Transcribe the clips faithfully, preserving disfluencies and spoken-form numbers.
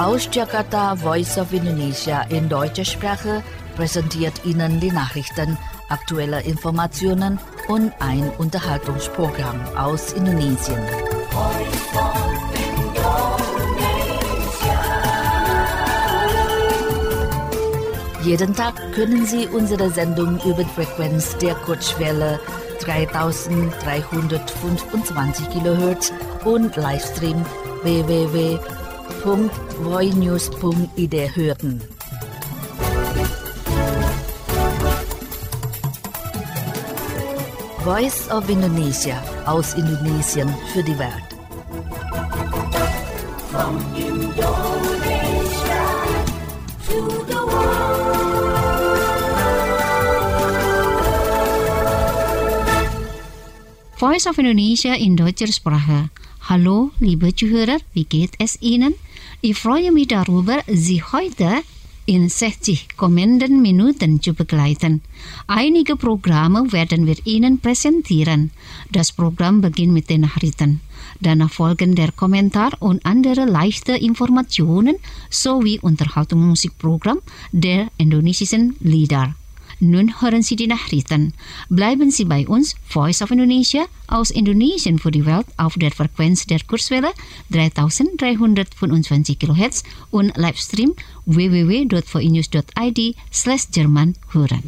Aus Jakarta, Voice of Indonesia in deutscher Sprache präsentiert Ihnen die Nachrichten, aktuelle Informationen und ein Unterhaltungsprogramm aus Indonesien. Jeden Tag können Sie unsere Sendung über die Frequenz der Kurzwelle dreitausenddreihundertfünfundzwanzig Kilohertz und Livestream w w w punkt voinews punkt i d hören. Voice of Indonesia aus Indonesien für die Welt. From Indonesia to the world. Voice of Indonesia in deutscher Sprache. Hallo, liebe Zuhörer, wie geht es Ihnen? Ich freue mich darüber, Sie heute in sechzig kommenden Minuten zu begleiten. Einige Programme werden wir Ihnen präsentieren. Das Programm beginnt mit den Nachrichten. Danach folgen der Kommentar und andere leichte Informationen sowie Unterhaltungsmusikprogramm der indonesischen Lieder. Nun hören Sie die Nachrichten. Bleiben Sie bei uns, Voice of Indonesia aus Indonesien für die Welt auf der Frequenz der Kurzwelle dreitausenddreihundertfünfundzwanzig Kilohertz und Livestream w w w punkt voinews punkt i d slash Jerman hören.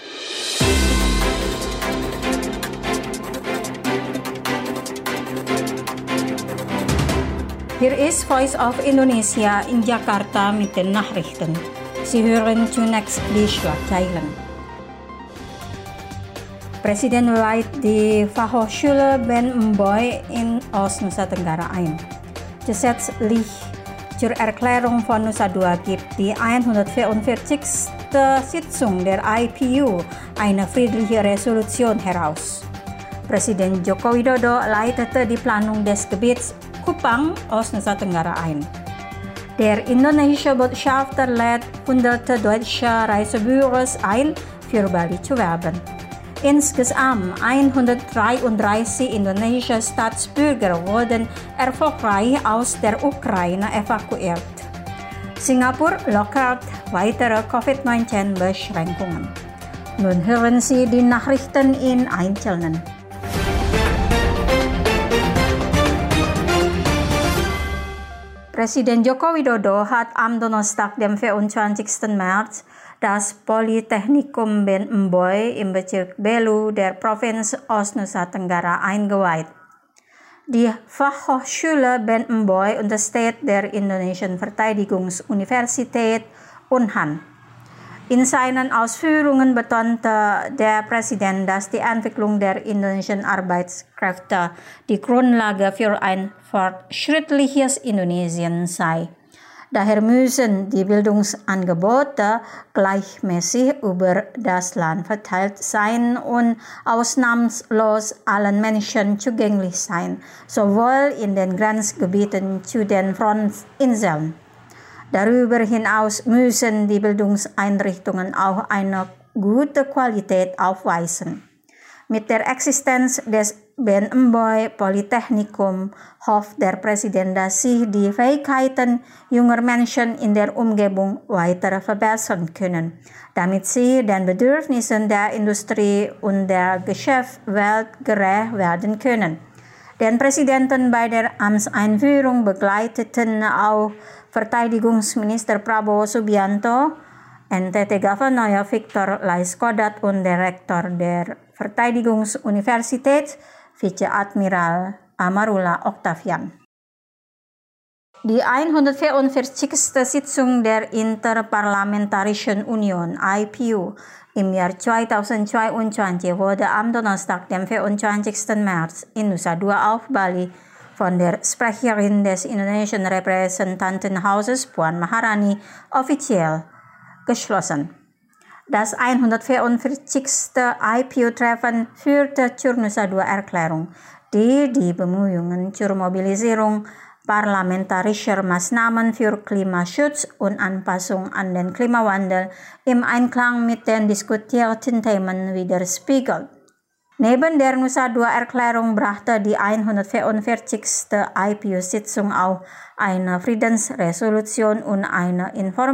Hier ist Voice of Indonesia in Jakarta mit den Nachrichten. Sie hören zunächst die Schlagzeilen. Presiden leidt die Fachhochschule Ben Mboy in Oost-Nusa Tenggara ein. Gesetzlich zur Erklärung von Nusa Dua gibt die hundertvierundvierzigste Sitzung der I P U eine friedliche Resolution heraus. Presiden Joko Widodo leitete die Planung des Gebiets Kupang, Oost-Nusa Tenggara ein. Der indonesische Botschafter lädt hunderte deutsche Reisebüros ein, für Bali zu werben. Insgesamt hundertdreiunddreißig indonesische Staatsbürger wurden erfolgreich aus der Ukraine evakuiert. Singapur lockert weitere Covid neunzehn-Beschränkungen. Nun hören Sie die Nachrichten in Einzelnen. Presiden Joko Widodo hat am Donnerstag, dem vierundzwanzigsten März, das Polytechnikum Ben Mboy im Bezirk Belu der Provinz Oost-Nusa Tenggara eingeweiht. Die Fachhochschule Ben Mboy untersteht der Indonesischen Verteidigungsuniversität Unhan. In seinen Ausführungen betonte der Präsident, dass die Entwicklung der indonesischen Arbeitskräfte die Grundlage für ein fortschrittliches Indonesien sei. Daher müssen die Bildungsangebote gleichmäßig über das Land verteilt sein und ausnahmslos allen Menschen zugänglich sein, sowohl in den Grenzgebieten zu den Frontinseln. Darüber hinaus müssen die Bildungseinrichtungen auch eine gute Qualität aufweisen. Mit der Existenz des Ben Mboy Polytechnikum hofft der Präsident, dass sich die Fähigkeiten junger Menschen in der Umgebung weiter verbessern können, damit sie den Bedürfnissen der Industrie und der Geschäftswelt gerecht werden können. Den Präsidenten bei der Amtseinführung begleiteten auch Verteidigungsminister Prabowo Subianto, N T T Gouverneur Victor Laiskodat und der Rektor der Verteidigungsuniversität Vizeadmiral Amarullah Octavian. Die hundertvierundvierzigste Sitzung der Interparlamentarischen Union I P U im Jahr zweitausendzweiundzwanzig wurde am Donnerstag, dem vierundzwanzigsten März in Nusa Dua auf Bali von der Sprecherin des indonesischen Repräsentantenhauses Puan Maharani offiziell geschlossen. Das hundertvierundvierzigste I P U-Treffen führte zur Nusa Dua-Erklärung, die die Bemühungen zur Mobilisierung parlamentarischer Maßnahmen für Klimaschutz und Anpassung an den Klimawandel im Einklang mit den diskutierten Themen widerspiegelt. Neben der Nusa Dua Erklärung brachte die hundertvierundvierzigste I P U-Sitzung auch eine Friedensresolution und eine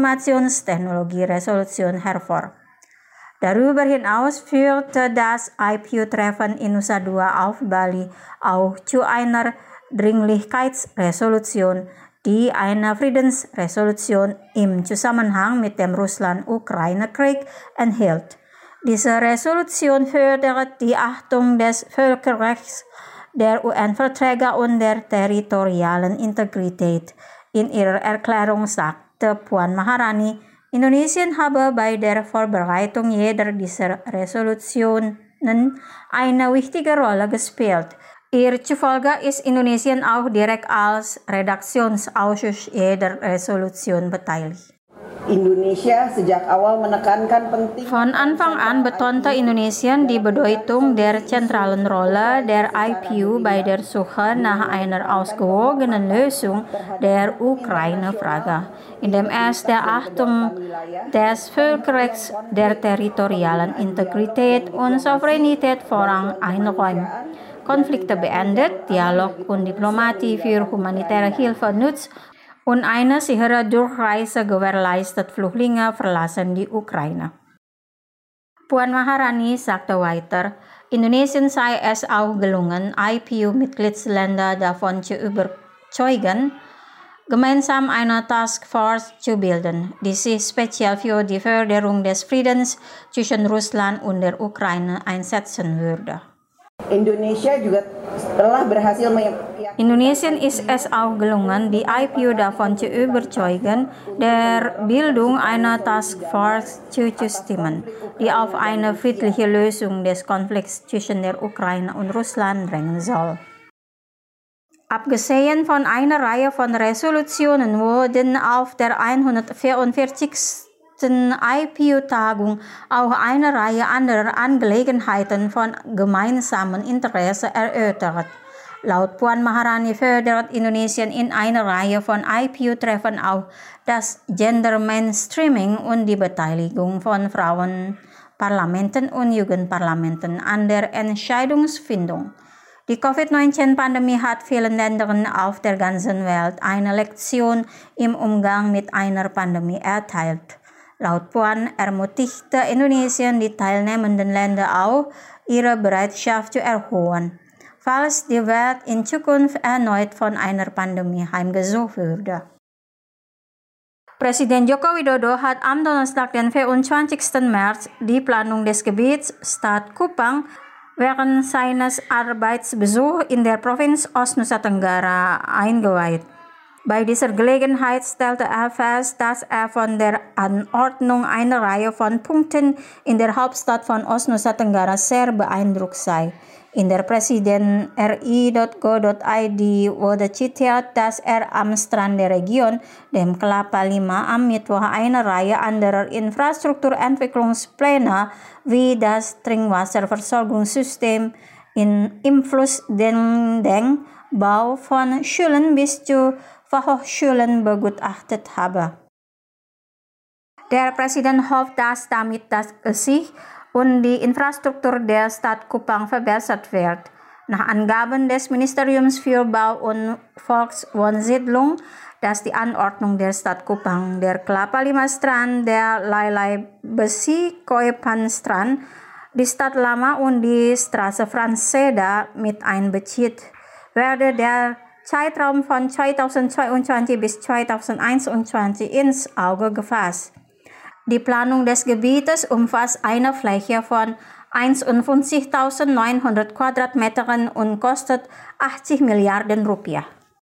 Informationstechnologie-Resolution hervor. Darüber hinaus führte das I P U-Treffen in Nusa Dua auf Bali auch zu einer Dringlichkeitsresolution, die eine Friedensresolution im Zusammenhang mit dem Russland-Ukraine-Krieg enthielt. Diese Resolution fördert die Achtung des Völkerrechts, der U N-Verträge und der territorialen Integrität. In ihrer Erklärung sagte Puan Maharani, Indonesien habe bei der Vorbereitung jeder dieser Resolutionen eine wichtige Rolle gespielt. Ihr zufolge ist Indonesien auch direkt als Redaktionsausschuss jeder Resolution beteiligt. Indonesia sejak awal menekankan penting. Von Anfang an betonte Indonesien die Bedeutung der zentralen Rolle der I P U bei der Suche nach einer ausgewogenen Lösung der Ukraine-Frage, indem es der Achtung des Völkerrechts, der territorialen Integrität und Souveränität Vorrang einräumt, Konflikte beendet, Dialog und Diplomatie für humanitäre Hilfe nutzt und eine sichere Durchreise gewährleistet, Flüchtlinge verlassen die Ukraine. Puan Maharani sagte weiter, Indonesien sei es auch gelungen, I P U-Mitgliedsländer davon zu überzeugen, gemeinsam eine Taskforce zu bilden, die sich speziell für die Förderung des Friedens zwischen Russland und der Ukraine einsetzen würde. Indonesia juga telah berhasil Indonesien ist es auch gelungen, die I P U davon zu überzeugen, der Bildung einer Taskforce zuzustimmen, die auf eine friedliche Lösung des Konflikts zwischen der Ukraine und Russland drängen soll. Abgesehen von einer Reihe von Resolutionen wurden auf der hundertvierundvierzigsten I P U-Tagung auch eine Reihe anderer Angelegenheiten von gemeinsamem Interesse erörtert. Laut Puan Maharani fördert Indonesien in einer Reihe von I P U-Treffen auch das Gender Mainstreaming und die Beteiligung von Frauenparlamenten und Jugendparlamenten an der Entscheidungsfindung. Die Covid neunzehn-Pandemie hat vielen Ländern auf der ganzen Welt eine Lektion im Umgang mit einer Pandemie erteilt. Laut Puan ermutigte Indonesien die teilnehmenden Länder auch, ihre Bereitschaft zu erhöhen, falls die Welt in Zukunft erneut von einer Pandemie heimgesucht würde. Presiden Joko Widodo hat am Donnerstag, den vierundzwanzigsten März, die Planung des Gebiets Stadt Kupang während seines Arbeitsbesuchs in der Provinz Ost-Nusa Tenggara eingeweiht. Bei dieser Gelegenheit stellte er fest, dass er von der Anordnung einer Reihe von Punkten in der Hauptstadt von Ost-Nusa Tenggara sehr beeindruckt sei. In der Presiden R I Punkt go Punkt I D wurde zitiert, dass er am Strand der Region, dem Kelapa lima, am Mittwoch eine Reihe anderer Infrastrukturentwicklungspläne wie das Trinkwasserversorgungssystem in, im Fluss Dendeng, Bau von Schulen bis zu Fachhochschulen begutachtet habe. Der Präsident hofft, dass damit das Gesicht und die Infrastruktur der Stadt Kupang verbessert wird. Nach Angaben des Ministeriums für Bau und Volkswohnsiedlung, dass die Anordnung der Stadt Kupang, der Kelapa lima Strand, der Lailai Besi Koipan Strand, die Stadt Lama und die Straße Franceda mit einbezieht, werde der Zeitraum von zweitausendzweiundzwanzig bis zweitausendeinundzwanzig ins Auge gefasst. Die Planung des Gebietes umfasst eine Fläche von einundfünfzigtausendneunhundert Quadratmetern und kostet achtzig Milliarden Rupiah.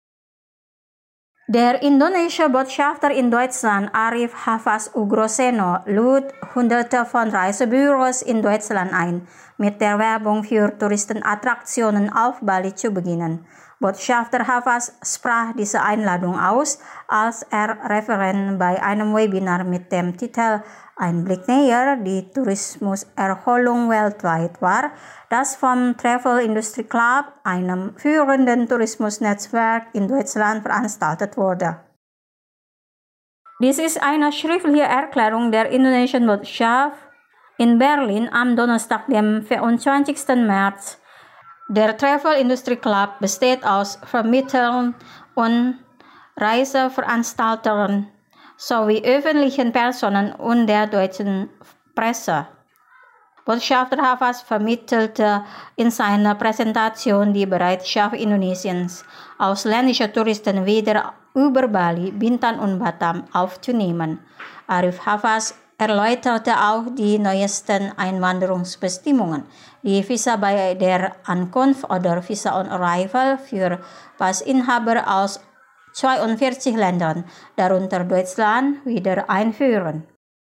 Der indonesische Botschafter in Deutschland Arif Hafaz Ugroseno lud Hunderte von Reisebüros in Deutschland ein, mit der Werbung für Touristenattraktionen auf Bali zu beginnen. Botschafter Hafaz sprach diese Einladung aus, als er Referent bei einem Webinar mit dem Titel Einblick näher, die Tourismuserholung weltweit war, das vom Travel Industry Club, einem führenden Tourismusnetzwerk in Deutschland, veranstaltet wurde. Dies ist eine schriftliche Erklärung der indonesischen Botschaft In Berlin am Donnerstag, dem vierundzwanzigsten März, der Travel Industry Club besteht aus Vermittlern und Reiseveranstaltern sowie öffentlichen Personen und der deutschen Presse. Botschafter Hafaz vermittelte in seiner Präsentation die Bereitschaft Indonesiens, ausländische Touristen wieder über Bali, Bintan und Batam aufzunehmen. Arif Hafaz erläuterte auch die neuesten Einwanderungsbestimmungen, die Visa bei der Ankunft oder Visa on Arrival für Passinhaber aus zweiundvierzig Ländern, darunter Deutschland, wieder einführen.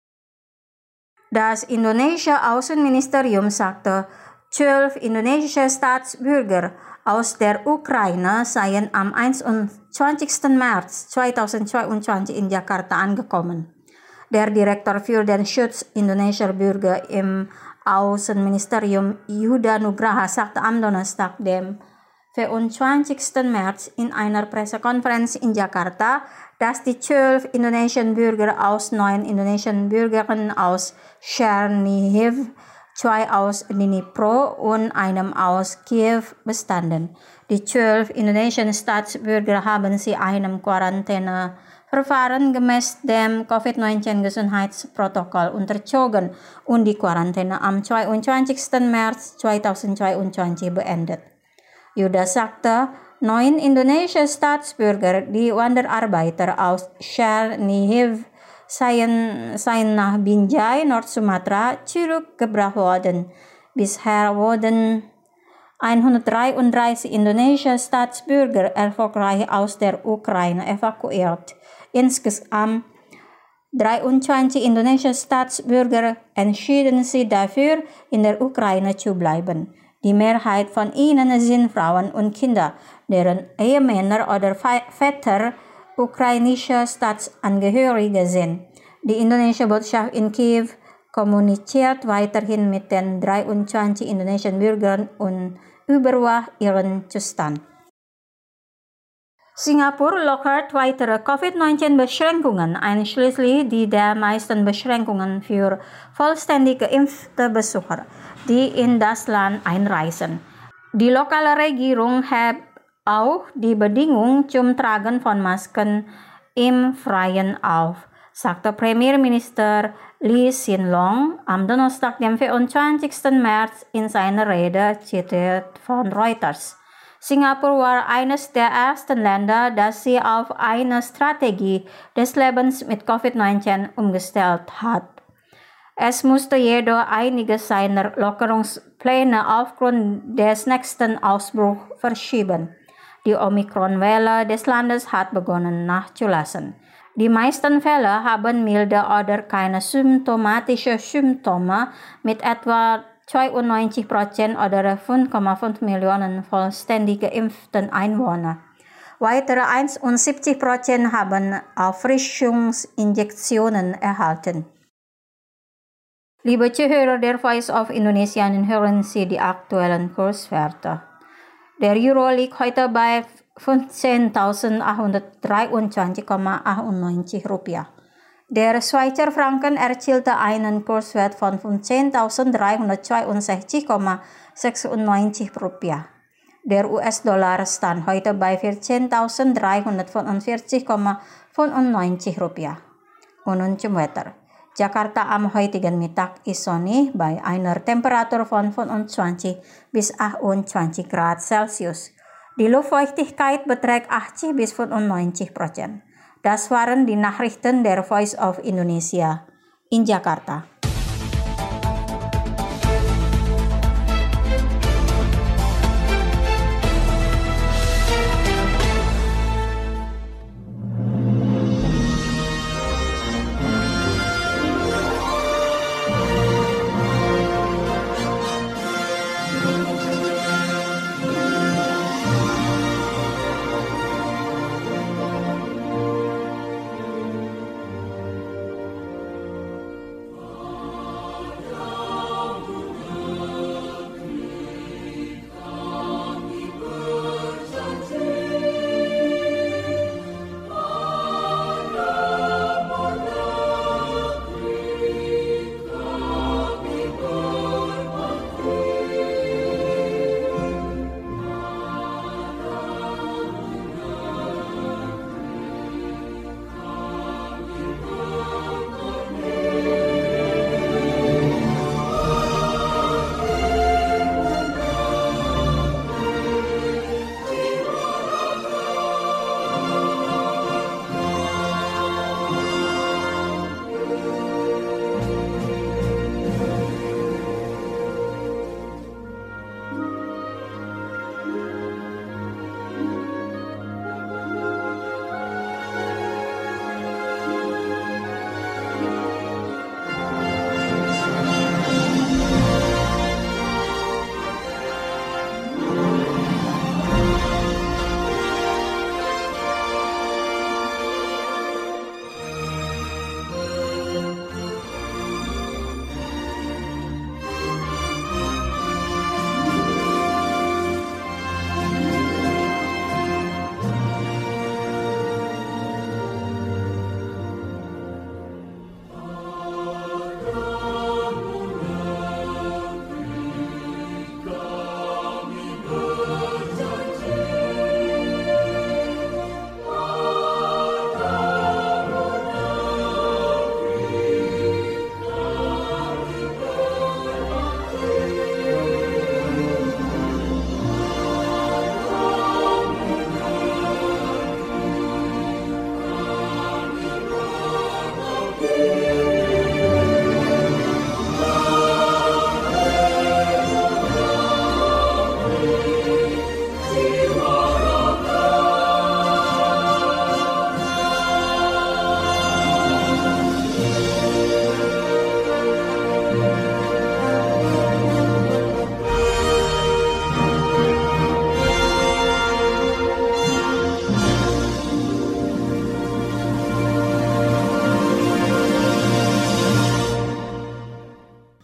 Das indonesische Außenministerium sagte, zwölf indonesische Staatsbürger aus der Ukraine seien am einundzwanzigsten März zweitausendzweiundzwanzig in Jakarta angekommen. Der Direktor für den Schutz indonesischer Bürger im Außenministerium Yuda Nugraha sagte am Donnerstag, dem vierundzwanzigsten März in einer Pressekonferenz in Jakarta, dass die zwölf indonesischen Bürger aus neun indonesischen Bürgern aus Chernihiv, zwei aus Dnipro und einem aus Kiew bestanden. Die zwölf indonesischen Staatsbürger haben sie einem Quarantäneverfahren gemäß dem Covid neunzehn Gesundheitsprotokoll unterzogen und die Quarantäne am zweiundzwanzigsten März zweitausendzweiundzwanzig beendet. Yuda sagte, neun indonesische Staatsbürger, die Wanderarbeiter aus Chernihiv, seien, seien nach Binjai, Nord-Sumatra, zurückgebracht worden. Bisher wurden hundertdreiunddreißig indonesische Staatsbürger erfolgreich aus der Ukraine evakuiert. Insgesamt dreiundzwanzig indonesische Staatsbürger entschieden sich dafür, in der Ukraine zu bleiben. Die Mehrheit von ihnen sind Frauen und Kinder, deren Ehemänner oder Väter ukrainische Staatsangehörige sind. Die indonesische Botschaft in Kiew kommuniziert weiterhin mit den dreiundzwanzig indonesischen Bürgern und überwacht ihren Zustand. Singapur lockert weitere Covid neunzehn Beschränkungen, einschließlich die der meisten Beschränkungen für vollständig geimpfte Besucher, die in das Land einreisen. Die lokale Regierung hebt auch die Bedingung zum Tragen von Masken im Freien auf, sagte Premierminister Lee Hsien Loong am Donnerstag, dem vierundzwanzigsten März in seiner Rede, zitiert von Reuters. Singapur war eines der ersten Länder, das sich auf eine Strategie des Lebens mit Covid neunzehn umgestellt hat. Es musste jedoch einige seiner Lockerungspläne aufgrund des nächsten Ausbruchs verschieben. Die Omikron-Welle des Landes hat begonnen nachzulassen. Die meisten Fälle haben milde oder keine symptomatische Symptome mit etwa zweiundneunzig Prozent oder fünf Komma fünf Millionen vollständig geimpften Einwohner. Weitere einundsiebzig Prozent haben Auffrischungsinjektionen erhalten. Liebe Zuhörer der Voice of Indonesia, hören Sie die aktuellen Kurswerte. Der Euro liegt heute bei fünfzehntausendachthundertdreiundzwanzig Komma achtundneunzig Rupiah. Der Schweizer Franken erzielte einen Kurswert von fünfzehntausenddreihundertzweiundsechzig Komma sechsundneunzig Rupiah. Der U S-Dollar stand heute bei vierzehntausenddreihundertfünfundvierzig Komma fünfundneunzig Rupiah. Und nun zum Wetter. Jakarta am heutigen Mittag ist sonnig bei einer Temperatur von fünfundzwanzig bis achtundzwanzig Grad Celsius. Die Luftfeuchtigkeit beträgt achtzig bis fünfundneunzig Prozent. Das waren die Nachrichten der Voice of Indonesia in Jakarta.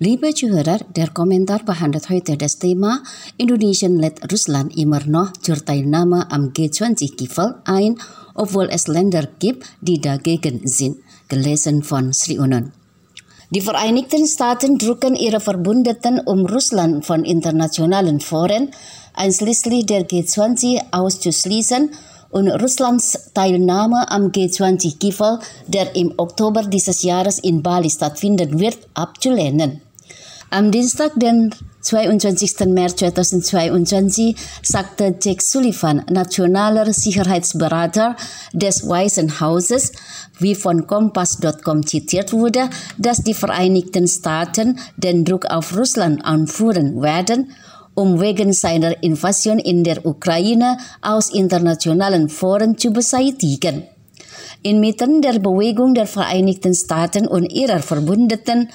Liebe Zuhörer, der Kommentar behandelt heute das Thema Indonesien lädt Russland immer noch zur Teilnahme am G zwanzig-Gipfel ein, obwohl es Länder gibt, die dagegen sind. Gelesen von Sri Unon. Die Vereinigten Staaten drucken ihre Verbündeten, um Russland von internationalen Foren, einschließlich der G zwanzig, auszuschließen und Russlands Teilnahme am G zwanzig-Gipfel, der im Oktober dieses Jahres in Bali stattfinden wird, abzulehnen. Am Dienstag, den zweiundzwanzigsten März zweitausendzweiundzwanzig, sagte Jake Sullivan, nationaler Sicherheitsberater des Weißen Hauses, wie von Kompass Punkt com zitiert wurde, dass die Vereinigten Staaten den Druck auf Russland anführen werden, um wegen seiner Invasion in der Ukraine aus internationalen Foren zu beseitigen. Inmitten der Bewegung der Vereinigten Staaten und ihrer Verbündeten,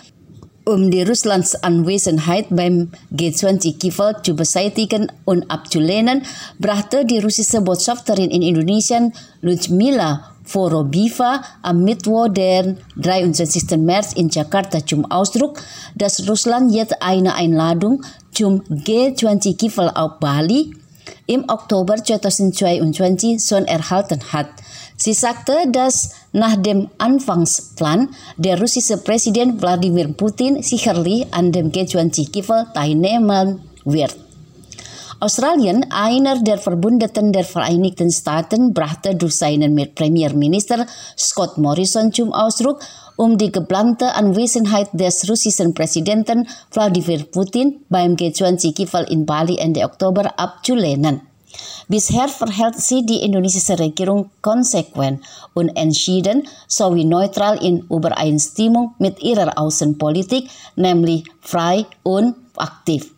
um die Russlands Anwesenheit beim G zwanzig-Gipfel zu beseitigen und abzulehnen, brachte die russische Botschafterin in Indonesien Ludmila Vorobieva am Mittwoch, den dreiundzwanzigsten März in Jakarta zum Ausdruck, dass Russland jetzt eine Einladung zum G zwanzig-Gipfel auf Bali im Oktober zweitausendzweiundzwanzig schon erhalten hat. Sie sagte, dass nach dem Anfangsplan der russische Präsident Wladimir Putin sicherlich an dem G zwanzig-Gipfel teilnehmen wird. Australien, einer der Verbündeten der Vereinigten Staaten, brachte durch seinen Premierminister Scott Morrison zum Ausdruck, um die geplante Anwesenheit des russischen Präsidenten Wladimir Putin beim G zwanzig-Gipfel in Bali Ende Oktober abzulehnen. Bisher verhält sich die indonesische Regierung konsequent und entschieden sowie neutral in Übereinstimmung mit ihrer Außenpolitik, nämlich frei und aktiv.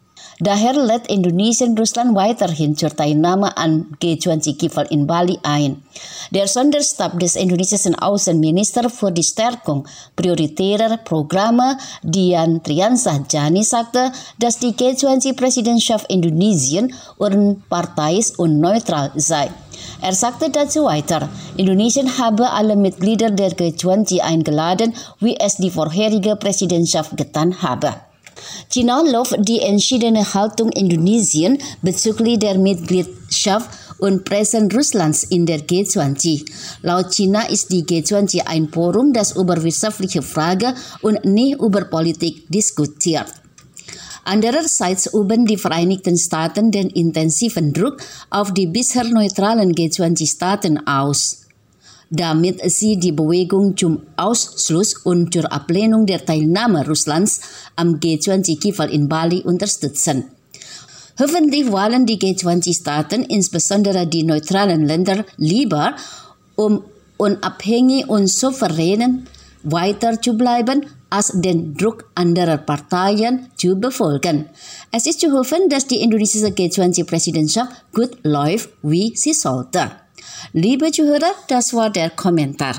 Daher lädt Indonesien Russland weiterhin zur Teilnahme am G zwanzig-Gipfel in Bali ein. Der Sonderstab des indonesischen Außenministers für die Stärkung prioritärer Programme, Dian Triansah-Jani, sagte, dass die G zwanzig-Präsidentschaft Indonesien unparteiisch und neutral sei. Er sagte dazu weiter, Indonesien habe alle Mitglieder der G zwanzig eingeladen, wie es die vorherige Präsidentschaft getan habe. China lobt die entschiedene Haltung Indonesien bezüglich der Mitgliedschaft und Präsenz Russlands in der G zwanzig. Laut China ist die G zwanzig ein Forum, das über wirtschaftliche Fragen und nicht über Politik diskutiert. Andererseits üben die Vereinigten Staaten den intensiven Druck auf die bisher neutralen G zwanzig-Staaten aus, damit sie die Bewegung zum Ausschluss und zur Ablehnung der Teilnahme Russlands am G zwanzig-Gipfel in Bali unterstützen. Hoffentlich wollen die G zwanzig-Staaten, insbesondere die neutralen Länder, lieber, um unabhängig und souverän weiter zu bleiben, als den Druck anderer Parteien zu befolgen. Es ist zu hoffen, dass die indonesische G zwanzig-Präsidentschaft gut läuft, wie sie sollte. Liebe Zuhörer, das war der Kommentar.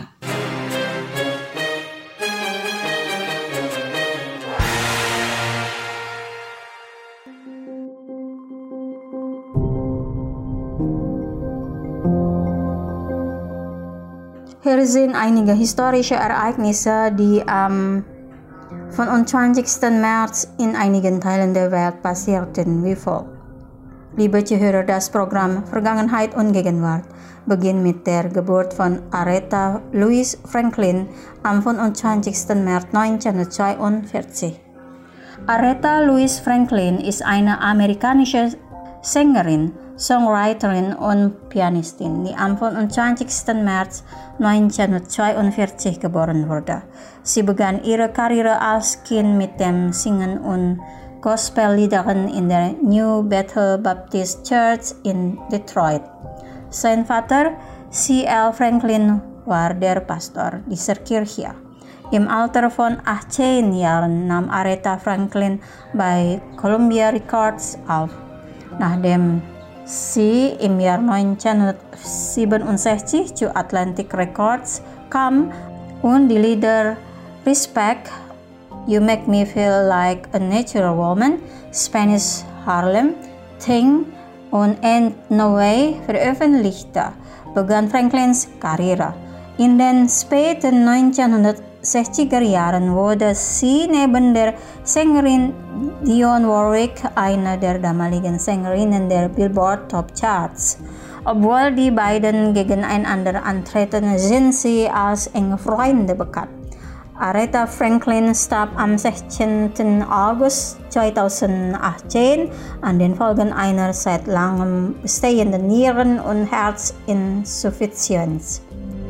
Hier sind einige historische Ereignisse, die am fünfundzwanzigsten März in einigen Teilen der Welt passierten, wie folgt. Liebe Zuhörer, das Programm Vergangenheit und Gegenwart beginnt mit der Geburt von Aretha Louise Franklin am fünfundzwanzigsten März neunzehnhundertzweiundvierzig. Aretha Louise Franklin ist eine amerikanische Sängerin, Songwriterin und Pianistin, die am fünfundzwanzigsten März neunzehnhundertzweiundvierzig geboren wurde. Sie begann ihre Karriere als Kind mit dem Singen und Gospelliedern in der New Bethel Baptist Church in Detroit. Sein Vater, C L Franklin, war der Pastor dieser Kirche. Im Alter von achtzehn Jahren nahm Aretha Franklin bei Columbia Records auf, nachdem sie im Jahr neunzehnhundertsiebenundsechzig zu Atlantic Records kam und die Lieder Respect, You Make Me Feel Like a Natural Woman, Spanish Harlem, Thing und Ain't No Way veröffentlichte, begann Franklins Karriere. In den späten zestig jaren wurde sie neben der Sängerin Dionne Warwick eine der damaligen Sängerinnen der Billboard Top Charts. Obwohl die beiden gegeneinander antreten, sind sie als enge Freunde bekannt. Aretha Franklin starb am sechzehnten August zweitausendachtzehn an den Folgen einer seit langem bestehenden Nieren- und Herzinsuffizienz.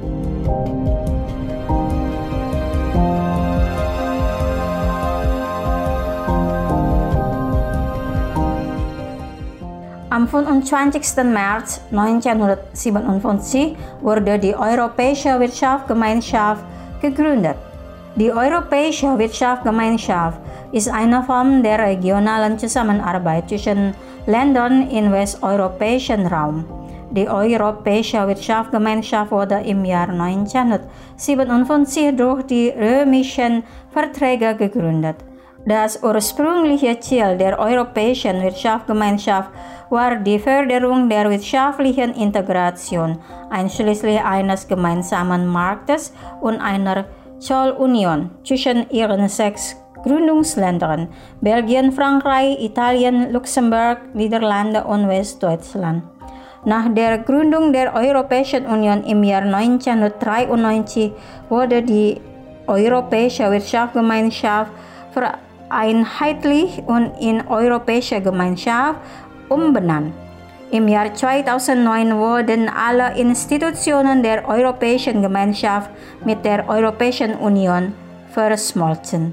Am fünfundzwanzigsten März neunzehnhundertsiebenundfünfzig wurde die Europäische Wirtschaftsgemeinschaft gegründet. Die Europäische Wirtschaftsgemeinschaft ist eine Form der regionalen Zusammenarbeit zwischen Ländern im westeuropäischen Raum. Die Europäische Wirtschaftsgemeinschaft wurde im Jahr neunzehnhundertsiebenundfünfzig durch die Römischen Verträge gegründet. Das ursprüngliche Ziel der Europäischen Wirtschaftsgemeinschaft war die Förderung der wirtschaftlichen Integration, einschließlich eines gemeinsamen Marktes und einer Zollunion zwischen ihren sechs Gründungsländern Belgien, Frankreich, Italien, Luxemburg, Niederlande und Westdeutschland. Nach der Gründung der Europäischen Union im Jahr neunzehnhundertdreiundneunzig wurde die Europäische Wirtschaftsgemeinschaft vereinheitlicht und in Europäische Gemeinschaft umbenannt. Im Jahr zweitausendneun wurden alle Institutionen der Europäischen Gemeinschaft mit der Europäischen Union verschmolzen.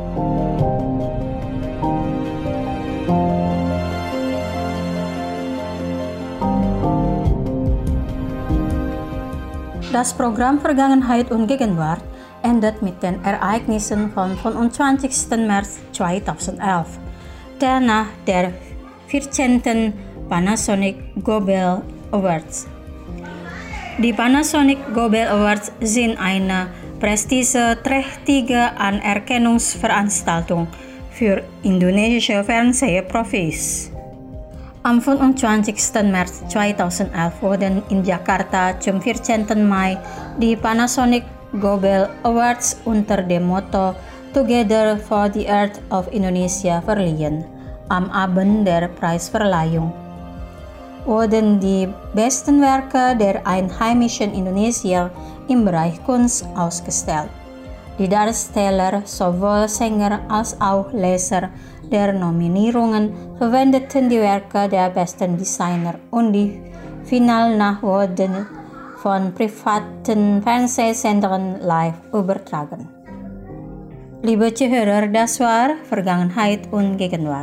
Das Programm Vergangenheit und Gegenwart endet mit den Ereignissen vom fünfundzwanzigsten März zweitausendelf. Danach der vierzehnten Panasonic Gobel Awards. Die Panasonic Gobel Awards sind eine prestigeträchtige Anerkennungsveranstaltung für indonesische Fernsehprofis. Am fünfundzwanzigsten März zweitausendelf wurden in Jakarta zum vierzehnten Mai die Panasonic Gobel Awards unter dem Motto Together for the Earth of Indonesia verliehen. Am Abend der Preisverleihung wurden die besten Werke der einheimischen Indonesier im Bereich Kunst ausgestellt. Die Darsteller, sowohl Sänger als auch Leser der Nominierungen, verwendeten die Werke der besten Designer und die Finalnacht wurden von privaten Fernsehsendern live übertragen. Liebe Zuhörer, das war Vergangenheit und Gegenwart.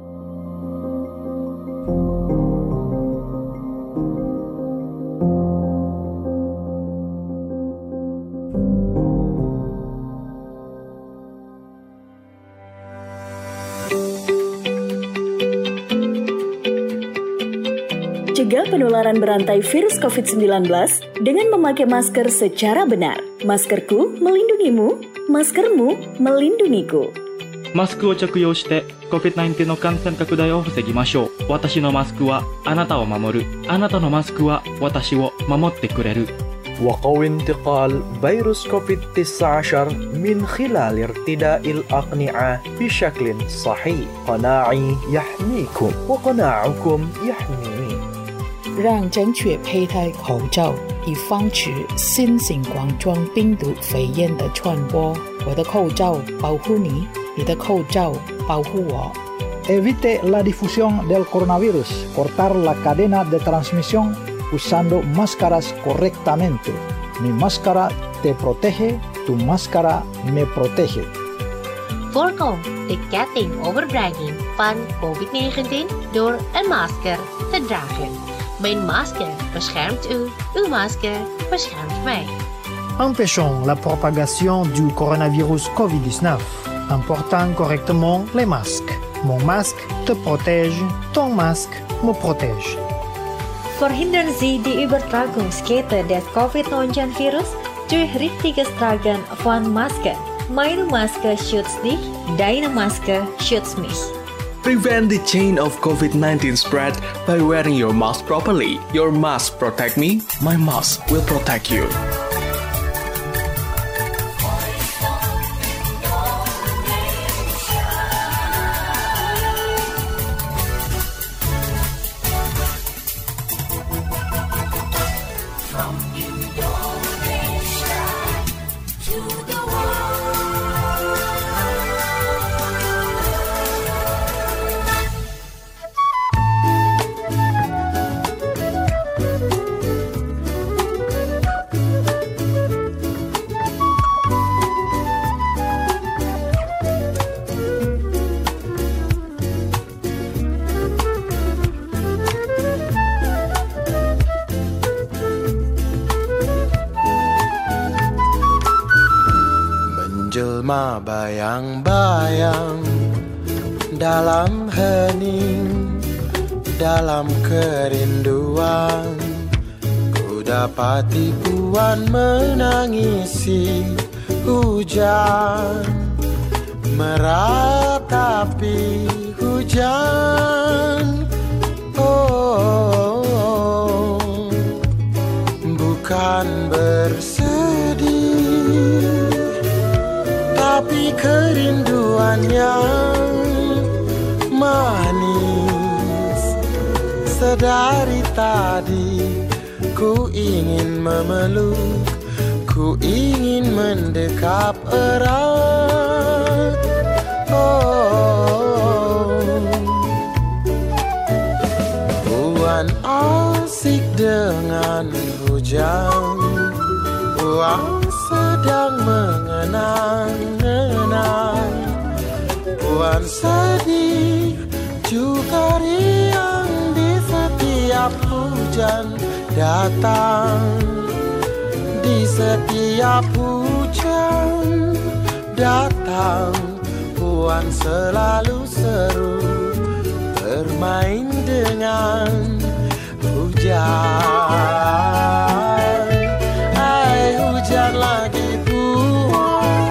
Cegah penularan berantai virus covid sembilan belas dengan memakai masker secara benar. Maskerku melindungimu, maskermu melindungiku. マスクを着用して コビッドナインティーン の感染拡大を防ぎましょう。私のマスクはあなたを守る。あなたのマスクは私を守ってくれる。 وقوي انتقال فيروس كوفيد تسعة عشر من خلال ارتداء الأقنعة بشكل صحيح. قناعي يحميكم وقناعكم يحميني. 让正确佩戴口罩，以防止新型冠状病毒肺炎的传播。我的口罩保护你，你的口罩保护我。 Evite la difusión del coronavirus. Cortar la cadena de transmisión usando máscaras correctamente. Mi máscara te protege, tu máscara me protege. Voorkom de ketting overdraging van covid negentien door een masker te dragen. Mijn masker beschermt u, uw masker beschermt mij. Empêchons la propagation du coronavirus covid dix-neuf en portant correctement les masques. Mon masque te protège, ton masque me protège. Verhindern Sie die Übertragungskette des covid neunzehn Virus durch richtiges Tragen von Masken. Meine Maske schützt dich, deine Maske schützt mich. Prevent the chain of covid nineteen spread by wearing your mask properly. Your mask protect me, my mask will protect you. menjelma bayang-bayang dalam hening, dalam kerinduan. Ku dapati puan menangisi hujan, meratapi hujan. Oh, oh, oh. Bukan bersedih, tapi kerinduan yang manis. Sedari tadi ku ingin memeluk, ku ingin mendekap erat. Oh, puan asik dengan hujan, puan sedang mengenang-enang. Puan sedih juga riang di setiap hujan datang. Di setiap hujan datang, puan selalu seru bermain dengan hujan. Hai hujan lagi puan.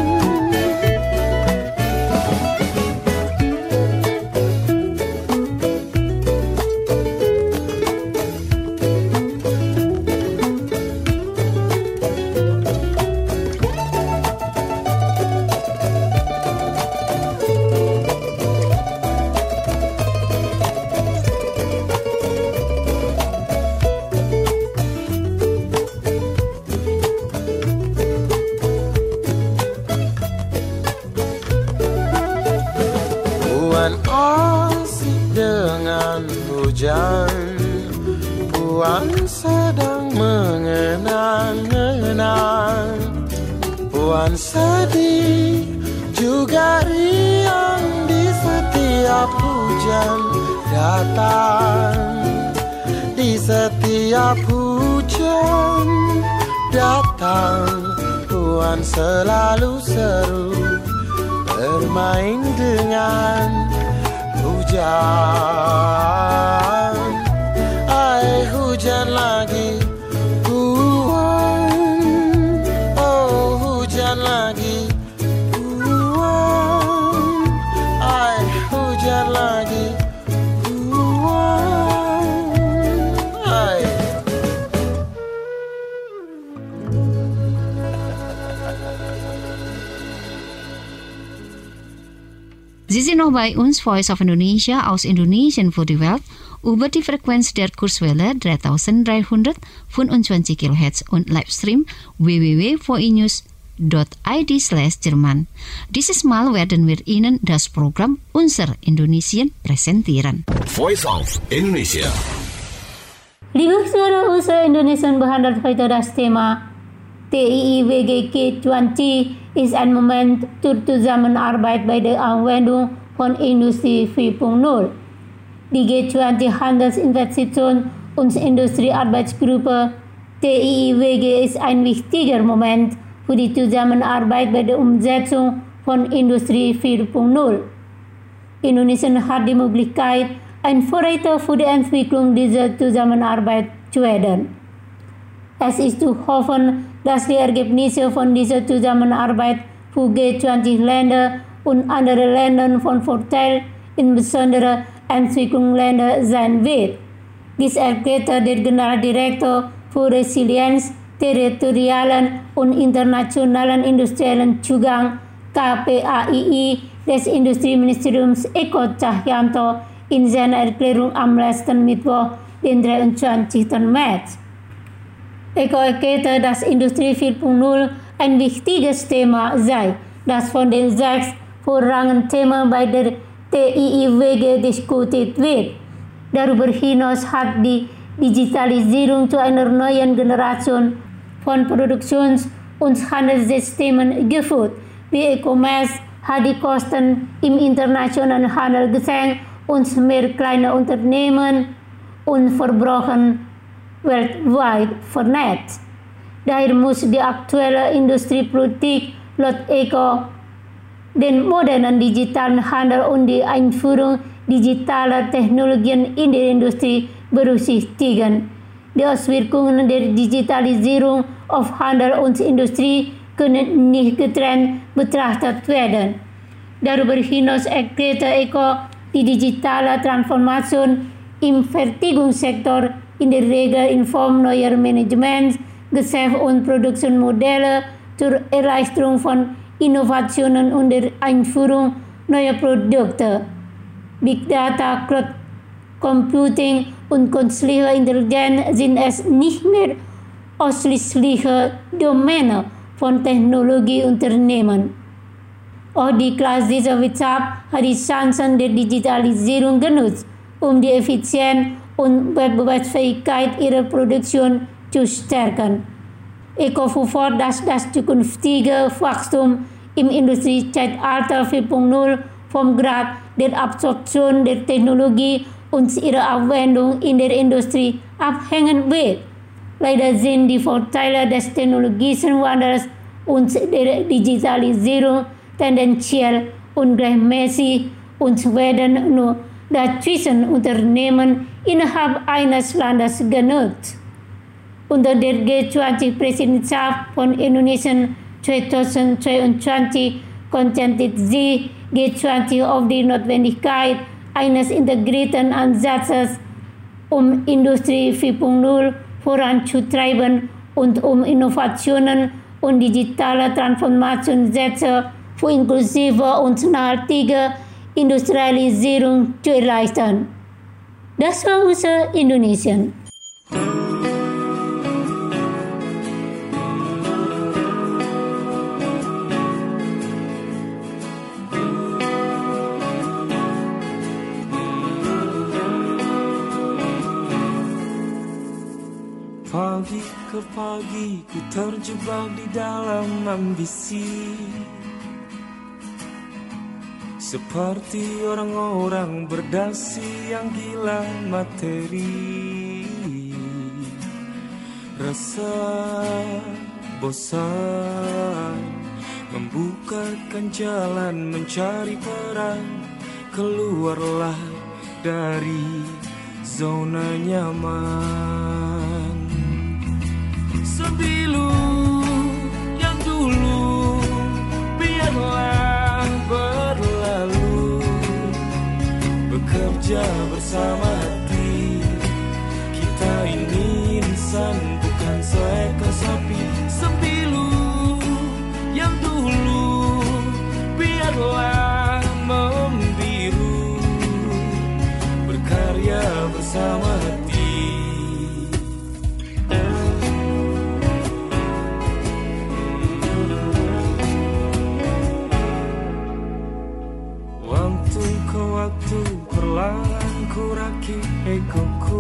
Hujan, puan sedang mengenang-enang. Puan sedih juga riang di setiap hujan datang. Di setiap hujan datang, puan selalu seru bermain dengan hujan. Ai hujan lagi puan. Oh hujan lagi puan. Ai hujan lagi puan. Ai. Sie sind noch bei uns, Voice of Indonesia aus Indonesien für die Welt, über die Frequenz der Kurzwelle dreitausenddreihundertfünfundzwanzig Kilohertz und Livestream w w w punkt v i news punkt i d slash Jerman. Dieses Mal werden wir Ihnen das Programm Unser Indonesien präsentieren. Voice of Indonesia. Liebe Zuhörer unserer Indonesien behandelt heute das Thema T I I W G G zwanzig ist ein Moment zur Zusammenarbeit bei der Anwendung von Industrie vier Punkt null. Die G zwanzig Handelsinvestition und Industriearbeitsgruppe T I I W G ist ein wichtiger Moment für die Zusammenarbeit bei der Umsetzung von Industrie vier Punkt null. Indonesien hat die Möglichkeit, ein Vorreiter für die Entwicklung dieser Zusammenarbeit zu werden. Es ist zu hoffen, dass die Ergebnisse von dieser Zusammenarbeit für G zwanzig Länder und andere Länder von Vorteil, insbesondere Entwicklungsländer, sein wird. Dies erklärte der Generaldirektor für Resilienz, territorialen und internationalen industriellen Zugang K P A I I des Industrieministeriums Eko Cahyanto in seiner Erklärung am letzten Mittwoch, den dreiundzwanzigsten März. Eko erklärte, dass Industrie vier Punkt null ein wichtiges Thema sei, das von den sechs vorrangigen Themen bei der T I I W G diskutiert wird. Darüber hinaus hat die Digitalisierung zu einer neuen Generation von Produktions- und Handelssystemen geführt. Wie E-Commerce hat die Kosten im internationalen Handel gesenkt und mehr kleine Unternehmen und Verbraucher weltweit vernetzt. Daher muss die aktuelle Industriepolitik Lot Eco den modernen digitalen Handel und die Einführung digitaler Technologien in der Industrie berücksichtigen. Die Auswirkungen der Digitalisierung auf Handel und Industrie können nicht getrennt betrachtet werden. Darüber hinaus erklärte Eco die digitale Transformation im Fertigungssektor in der Regel in Form neuer Management-, Geschäfts- und Produktionsmodelle zur Erleichterung von Innovationen und der Einführung neuer Produkte. Big Data, Cloud Computing und künstliche Intelligenz sind es nicht mehr ausschließliche Domäne von Technologieunternehmen. Auch die klassische Wirtschaft hat die Chancen der Digitalisierung genutzt, um die Effizienz und Wettbewerbsfähigkeit ihrer Produktion zu stärken. Eco fuhr fort, dass das zukünftige Wachstum im Industriezeitalter vier Punkt null vom Grad der Absorption der Technologie und ihrer Anwendung in der Industrie abhängen wird. Leider sind die Vorteile des technologischen Wandels und der Digitalisierung tendenziell ungleichmäßig und werden nur dazwischen Unternehmen innerhalb eines Landes genutzt. Unter der G zwanzig-Präsidentschaft von Indonesia zweitausendzweiundzwanzig konzentriert sich G zwanzig auf die Notwendigkeit eines integrierten Ansatzes, um Industrie vier Punkt null voranzutreiben und um Innovationen und digitale Transformationssätze für inklusive und nachhaltige Industrialisierung zu erleichtern. Das war unser Indonesien. Pagi ke pagi ku terjebak di dalam ambisi, seperti orang-orang berdasi yang gila materi. Rasa bosan membukakan jalan mencari peran, keluarlah dari zona nyaman. Sembilu yang dulu biarlah berlalu, bekerja bersama hati. Kita ini insan bukan seekor sapi. Sembilu yang dulu biarlah membiru, berkarya bersama hati. Waktu perlahan ku rakit egoku,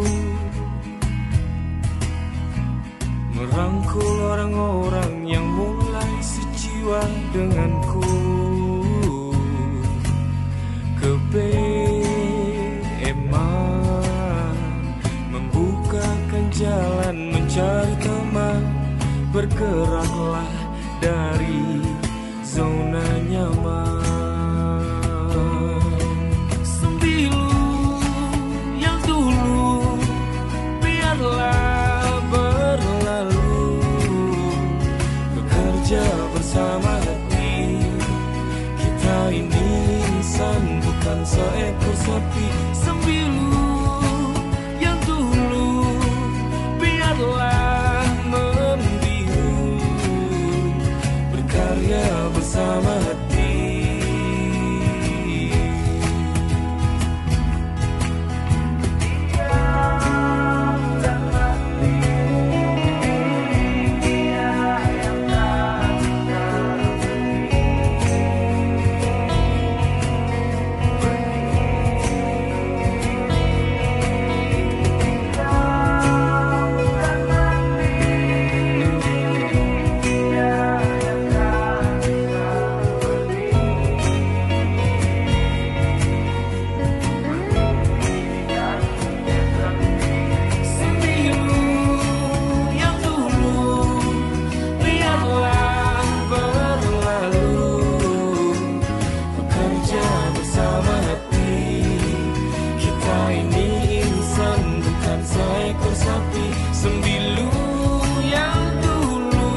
merangkul orang-orang yang mulai sejiwa denganku. Kebeeman membukakan jalan mencari teman, bergeraklah dari zona nyaman. Bersama hati, kita ini insan bukan seekor sapi. Sembilu yang dulu biarlah membiru, berkarya bersama hati. sembilu yang dulu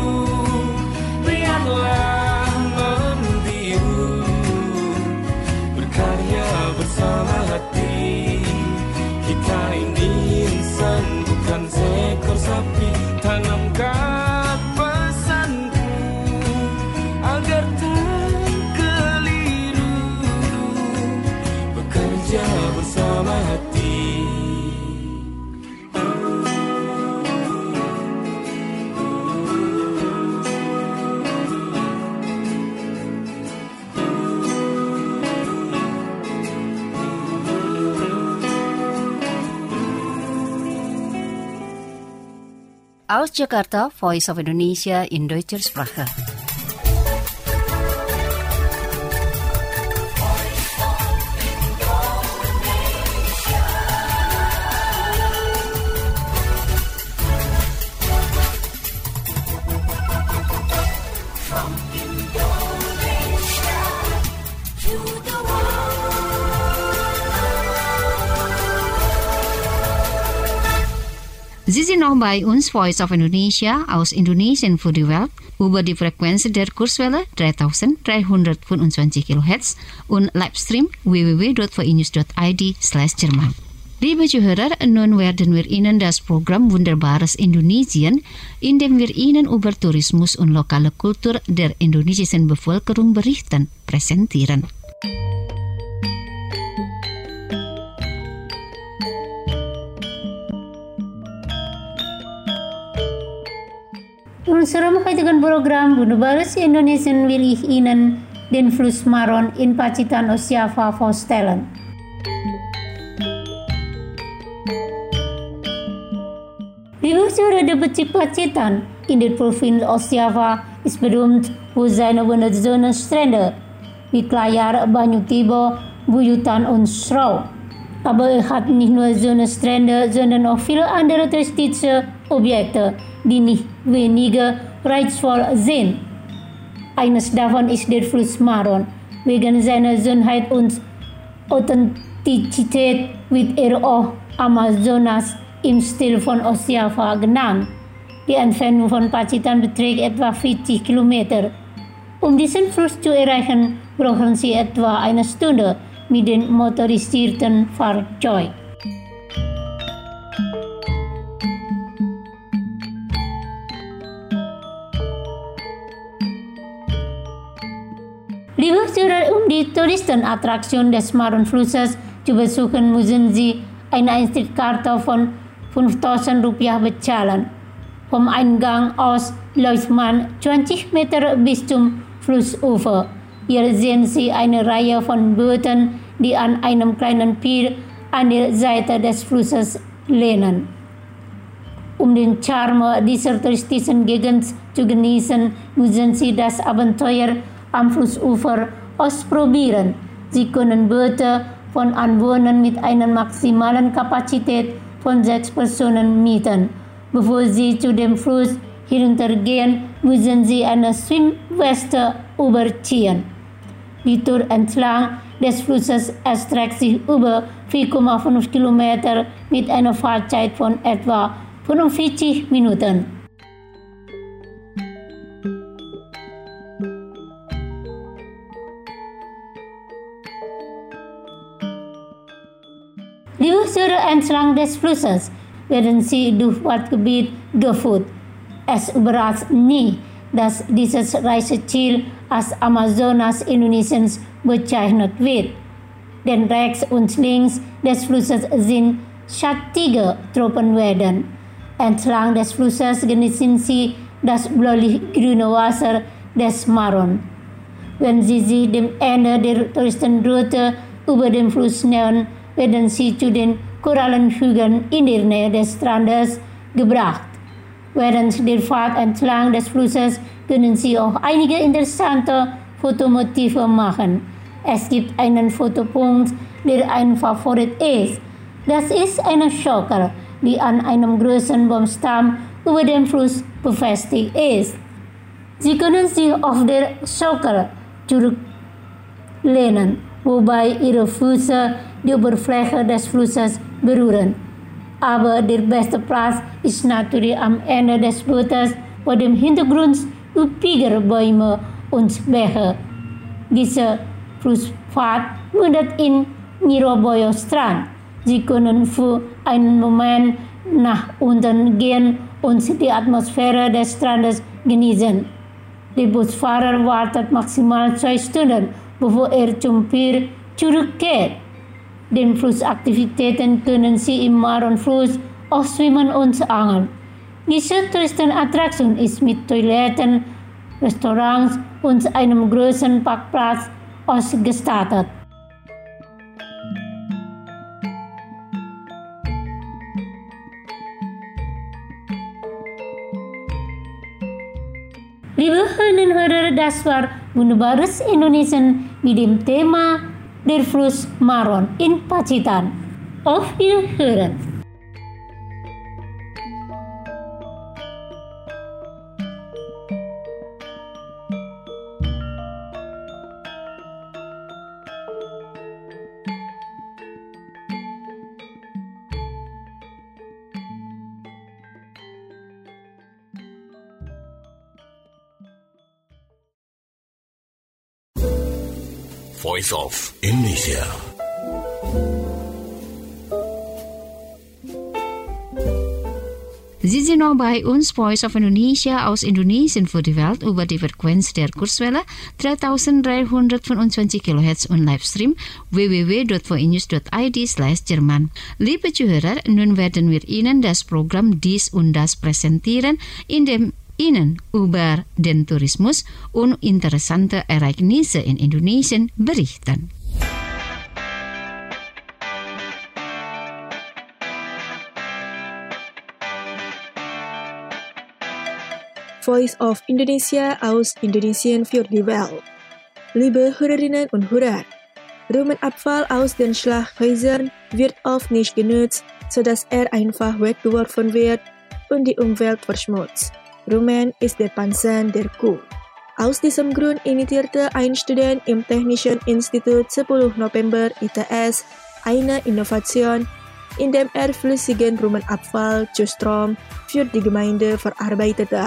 biarlah membiru, berkarya bersama hati. Kita ini insan bukan seekor sapi, tanamkan pesanku agar tak keliru, bekerja bersama hati. Aus Jakarta, Voice of Indonesia in Deutscher Sprache. Sie sind noch bei uns, Voice of Indonesia, aus Indonesien für die Welt, über die Frequenz der Kurzwelle dreitausenddreihundertfünfundzwanzig Kilohertz und Livestream w w w dot v i news dot i d slash Jerman. Liebe Zuhörer, nun werden wir Ihnen das Programm Wunderbares Indonesien, in dem wir Ihnen über Tourismus und lokale Kultur der indonesischen Bevölkerung berichten, präsentieren. Unsere dengan program Wunderbares Indonesian will ich Ihnen den Fluss Maron in Pacitan Osjava vorstellen. Liebe Zuhörer, der Bezirk Pacitan in der Provinz Osjava ist berühmt für seine wunderschönen Strände, wie Klayar, Banyutibo, Buyutan und Srau. Aber er hat nicht nur schöne Strände, sondern auch viele andere touristische Objekte, die nicht weniger reizvoll sind. Eines davon ist der Fluss Maron. Wegen seiner Schönheit und Authentizität wird er auch Amazonas im Stil von Osjava genannt. Die Entfernung von Pacitan beträgt etwa vierzig Kilometer. Um diesen Fluss zu erreichen, brauchen Sie etwa eine Stunde mit dem motorisierten Fahrzeug. Liebe Zuhörer, um die Touristenattraktion des Maron-Flusses zu besuchen, müssen Sie eine Eintrittskarte von fünftausend Rupiah bezahlen. Vom Eingang aus läuft man zwanzig Meter bis zum Flussufer. Hier sehen Sie eine Reihe von Booten, die an einem kleinen Pier an der Seite des Flusses lehnen. Um den Charme dieser touristischen Gegend zu genießen, müssen Sie das Abenteuer am Flussufer ausprobieren. Sie können Boote von Anwohnern mit einer maximalen Kapazität von sechs Personen mieten. Bevor Sie zu dem Fluss hinuntergehen, müssen Sie eine Schwimmweste überziehen. Die Tour entlang des Flusses erstreckt sich über vier Komma fünf Kilometer mit einer Fahrzeit von etwa fünfundvierzig Minuten. Liebe Zuhörer, entlang des Flusses werden Sie durch Waldgebiet geführt. Es überrascht nie, dass dieses Reiseziel als Amazonas Indonesiens bezeichnet wird. Denn rechts und links des Flusses sind schattige Tropenweiden. Entlang des Flusses genießen Sie das bläulich-grüne Wasser des Maron. Wenn Sie sich dem Ende der Touristenroute über den Fluss nähern, werden Sie zu den Korallenhügeln in der Nähe des Strandes gebracht. Während der Fahrt entlang des Flusses können Sie auch einige interessante Fotomotive machen. Es gibt einen Fotopunkt, der ein Favorit ist. Das ist eine Schaukel, die an einem großen Baumstamm über dem Fluss befestigt ist. Sie können sich auf der Schaukel zurücklehnen, wobei Ihre Füße die Oberfläche des Flusses berühren. aber der beste Platz ist natürlich am Ende des Bootes vor dem Hintergrund üppiger Bäume und Bäche. Diese Flussfahrt mündet in Niroboyo Strand. Sie können für einen Moment nach unten gehen und die Atmosphäre des Strandes genießen. Der Busfahrer wartet maximal zwei Stunden, bevor er zum Pier zurückkehrt. Den Flussaktivitäten können Sie im Maronfluss auch schwimmen und angeln. Diese Touristenattraktion ist mit Toiletten, Restaurants und einem großen Parkplatz ausgestattet. Liebe Hörerinnen und Hörer, das war Wunderbares Indonesien mit dem Thema Der Fluss Maron in Pacitan. Auf Wiederhören! Voice of Indonesia. Sie sind noch bei uns, Voice of Indonesia aus Indonesien für die Welt über die Frequenz der Kurzwelle dreitausenddreihundertfünfundzwanzig Kilohertz und Livestream w w w punkt voinews punkt i d slash Jerman. Liebe Zuhörer, nun werden wir Ihnen das Programm Dies und Das präsentieren, in dem Ihnen über den Tourismus und interessante Ereignisse in Indonesien berichten. Voice of Indonesia aus Indonesien für die Welt. Liebe Hörerinnen und Hörer, Rumenabfall aus den Schlachthäusern wird oft nicht genutzt, sodass er einfach weggeworfen wird und die Umwelt verschmutzt. Rumen ist der Pansen der Kuh. Aus diesem Grund initiierte ein Student im Technischen Institut sepuluh November I T S eine Innovation, indem er flüssigen Rumenabfall zu Strom für die Gemeinde verarbeitete.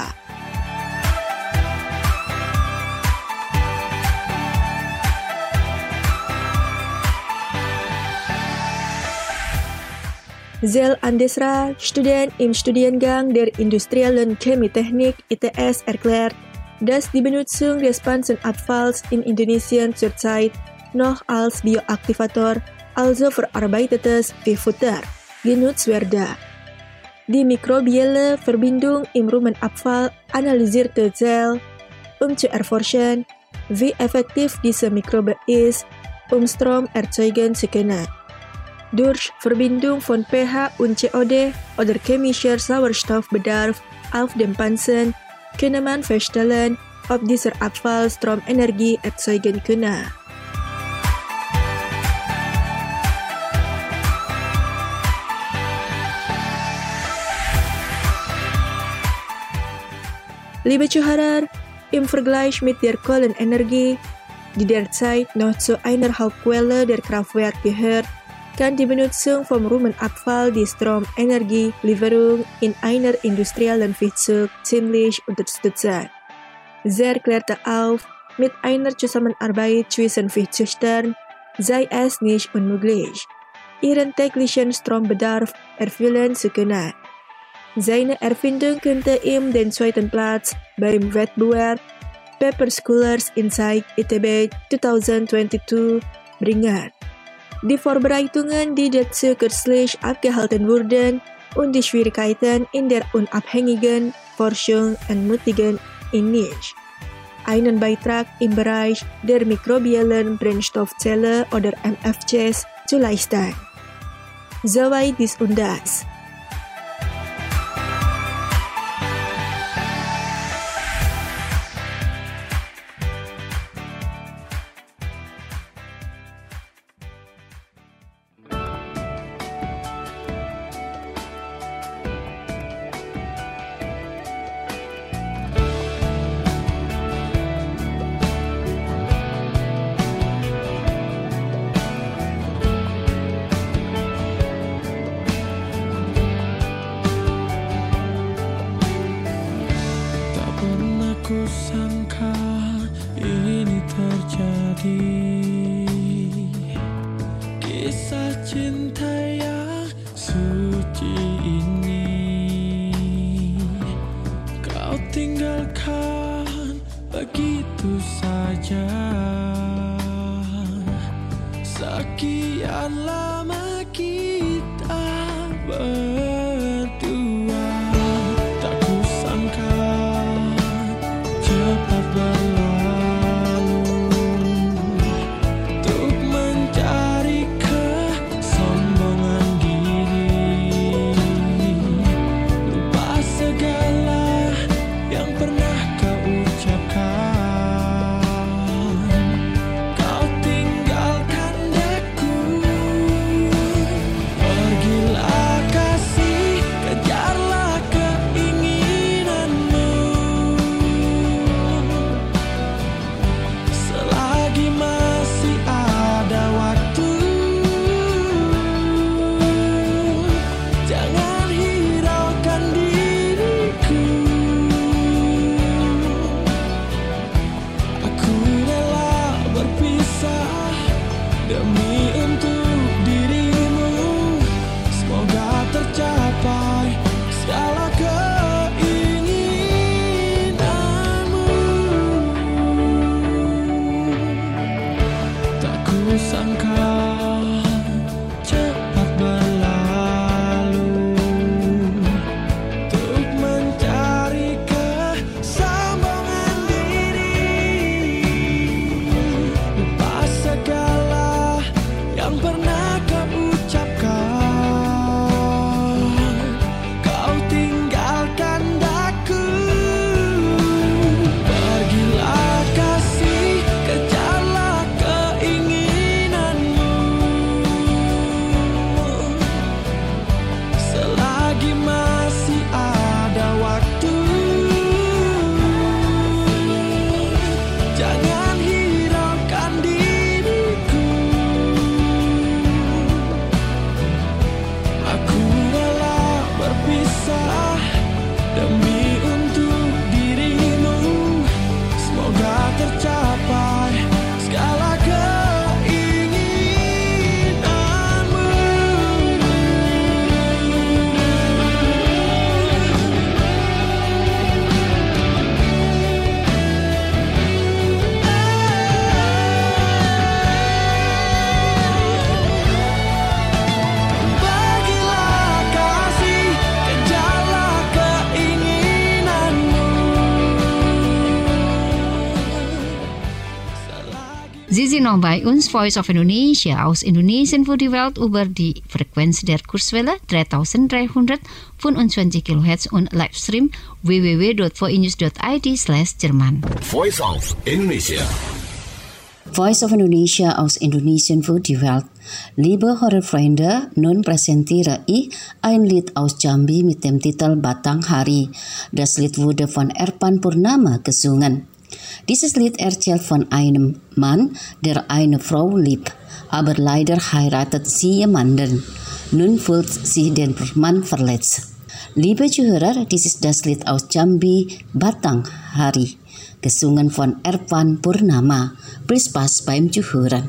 Zel Andesra, Student im Studiengang der Industriellen Chemietechnik I T S, erklärt, dass die Benutzung des Pansenabfalls in Indonesien zurzeit noch als Bioaktivator, also verarbeitetes Viehfutter, genutzt werde. Die mikrobielle Verbindung im Rumenabfall analysierte Zel, um zu erforschen, wie effektiv diese Mikrobe ist, um Strom erzeugen zu können. Durch Verbindung von pH und C O D oder chemischer Sauerstoffbedarf auf dem Pansen könne man feststellen, ob dieser Abfall Stromenergie erzeugen könne. Liebe Zuhörer, im Vergleich mit der Kohlenenergie, die derzeit noch zu einer Hauptquelle der Kraftwerke gehört, kann die Benutzung vom Rumenabfall die Stromenergielieferung in einer industriellen Viehzucht ziemlich unterstützen. Zer klärte auf, mit einer Zusammenarbeit zwischen Viehzüchtern sei es nicht unmöglich, ihren täglichen Strombedarf erfüllen zu können. Seine Erfindung könnte ihm den zweiten Platz beim Wettbewerb Paper Scholars Insight I T B zwanzig zweiundzwanzig bringen. Die Vorbereitungen, die dazu kürzlich abgehalten wurden, und die Schwierigkeiten in der unabhängigen Forschung ermutigen ihn nicht, einen Beitrag im Bereich der mikrobiellen Brennstoffzelle oder M F Cs zu leisten. Soweit dies und das. kusangka ini terjadi. Kisah cinta yang suci ini kau tinggalkan begitu saja. Sekian lama kita berdua, tak kusangka cepat berlalu untuk mencari kesombongan diri. Lupa segala yang pernah kau ucapkan. Kau tinggalkan aku. Pergilah kasih, kejarlah keinginanmu. Selagi masih ada waktu, jangan hiraukan diriku. Aku rela berpisah demi untuk dirimu. Semoga tercapai segala keinginanmu. Tak kusangka cepat berlalu untuk mencari kesombongan diri. Lupa segala yang pernah kau ucapkan. Kau tinggalkan daku. Pergilah kasih, kejarlah keinginanmu. Selagi masih ada waktu, jangan hiraukan diriku. Aku rela berpisah demi untuk dirimu. Semoga tercapai segala keinginanmu. Bagilah kasih, kejarlah keinginanmu. Sie sind noch bei uns, Voice of Indonesia, aus Indonesien für die Welt über die Frequenz der Kurzwelle dreitausenddreihundertfünfundzwanzig Kilohertz und Livestream w w w dot voinews dot i d slash Jerman. Voice of Indonesia. Voice of Indonesia aus Indonesien für die Welt. Liebe Hörerfreunde, nun präsentiere ich ein Lied aus Jambi mit dem Titel Batang Hari. Das Lied wurde von Erpan Purnama gesungen. Dieses Lied erzählt von einem Mann, der eine Frau liebt, aber leider heiratet sie jemanden. Nun fühlt sich der Mann verletzt. Liebe Zuhörer, dies ist das Lied aus Jambi, Batang Hari, gesungen von Erpan Purnama. Viel Spaß beim Zuhören.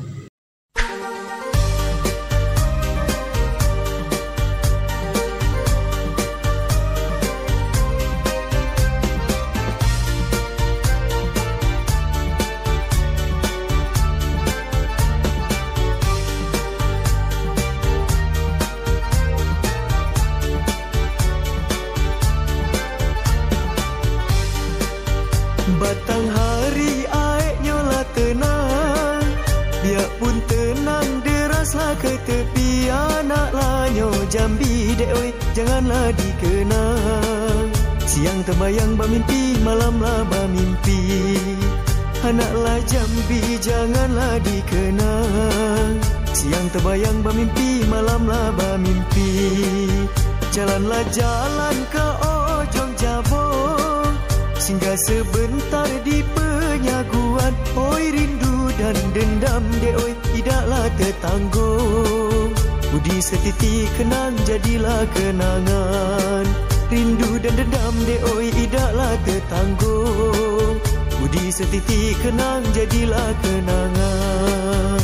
Batang hari aek nyola tenang, biarpun tenang deraslah ke tepi. Anaklah nyo Jambi dek oi, janganlah dikenang. Siang terbayang bermimpi, malamlah bermimpi. Anaklah Jambi janganlah dikenang. Siang terbayang bermimpi, malamlah bermimpi. Jalanlah jalan ke ujung jabong, singgah sebentar di penyaguan. Oi rindu dan dendam dek oi, tidaklah tertanggung. Budi setiti kenang jadilah kenangan. Rindu dan dendam dek oi, tidaklah tertanggung. setitik kenang jadilah kenangan.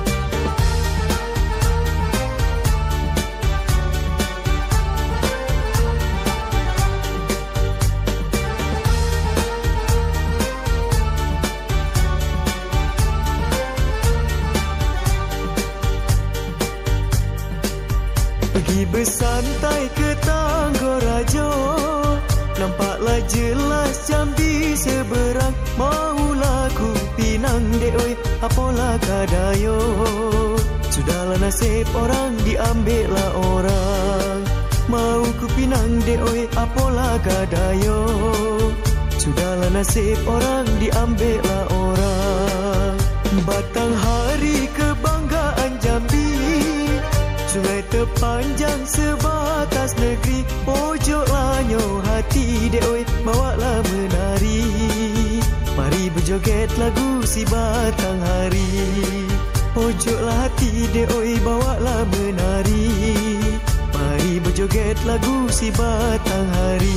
Pergi bersantai ke Tanggorajo, nampaklah jelas Jambi seberang. Maulah ku pinang dek oi, apalah kadayo. Sudahlah nasib orang, diambillah orang. Mau ku pinang dek oi, apalah kadayo. Sudahlah nasib orang, diambillah orang. Batang hari kebanggaan Jambi, sungai terpanjang sebatas negeri. Pojok lanyo hati dek oi, bawalah menari. Mari berjoget lagu si batang hari. Pojoklah hati dek oi, bawalah menari. Mari berjoget lagu si batang hari.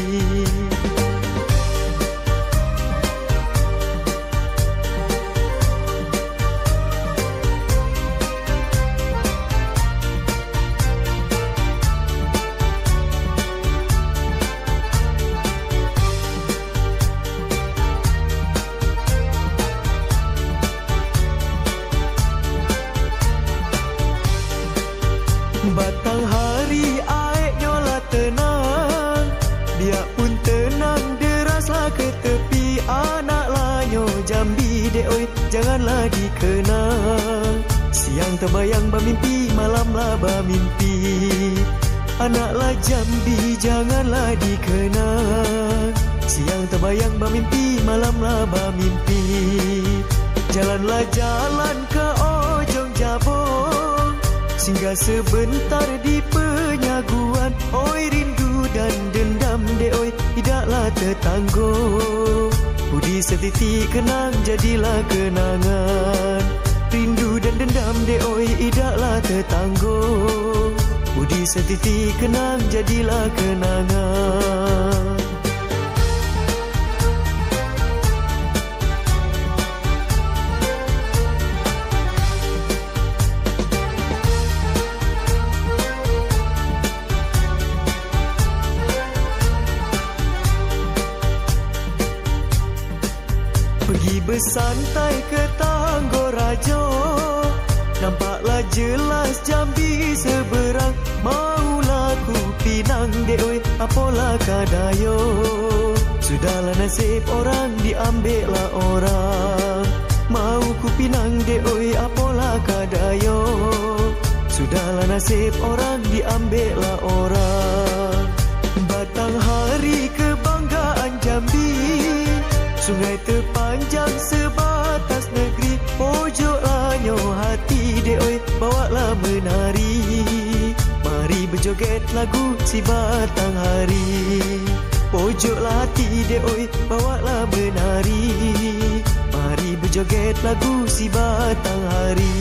Batang hari aeknya lah tenang, dia pun tenang deraslah ke tepi. Anak lanyo Jambi dek oi, janganlah dikenang. Siang terbayang bermimpi, malamlah bermimpi. Anaklah Jambi janganlah dikenang. Siang terbayang bermimpi, malamlah bermimpi. Jalanlah jalan ke ujung Jabong, singgah sebentar di penyaguan. Oi rindu dan dendam dek oi, tidaklah tertanggung. Budi setitik kenang jadilah kenangan. Rindu dan dendam dek oi, tidaklah tertanggung. Budi setitik kenang jadilah kenangan. Pergi bersantai ke Tanggorajo, nampaklah jelas Jambi seberang. Maulah ku pinang dek oi, apalah kadayo. Sudahlah nasib orang, diambillah orang. Mau ku pinang dek oi, apalah kadayo. Sudahlah nasib orang, diambillah orang. Batang hari kebanggaan Jambi, sungai terpanjang sebatas negeri. Pojok lanyo hati dek oi, bawalah menari. Mari berjoget lagu si batang hari. Pojoklah hati dek oi, bawalah menari. Mari berjoget lagu si batang hari.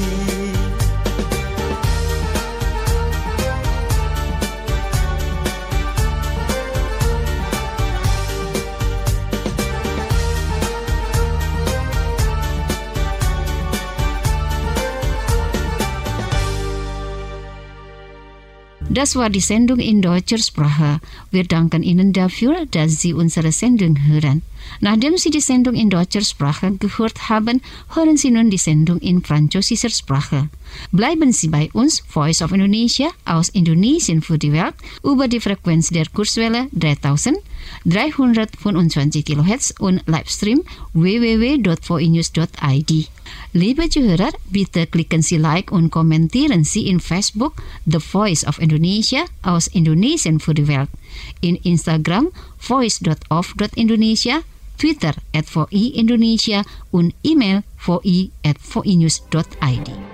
Das war die Sendung in deutscher Sprache. Wir danken Ihnen dafür, dass Sie unsere Sendung hören. Nachdem Sie die Sendung in deutscher Sprache gehört haben, hören Sie nun die Sendung in französischer Sprache. Bleiben Sie bei uns, Voice of Indonesia, aus Indonesien für die Welt, über die Frequenz der Kurzwelle dreitausenddreihundertfünfundzwanzig Kilohertz und Livestream w w w punkt v i news punkt i d. Liebe Zuhörer, bitte klicken Sie Like und kommentieren Sie in Facebook The Voice of Indonesia aus Indonesien für die Welt, in Instagram voice punkt of punkt indonesia, Twitter at v i Indonesia und E-Mail v i at v i news punkt i d.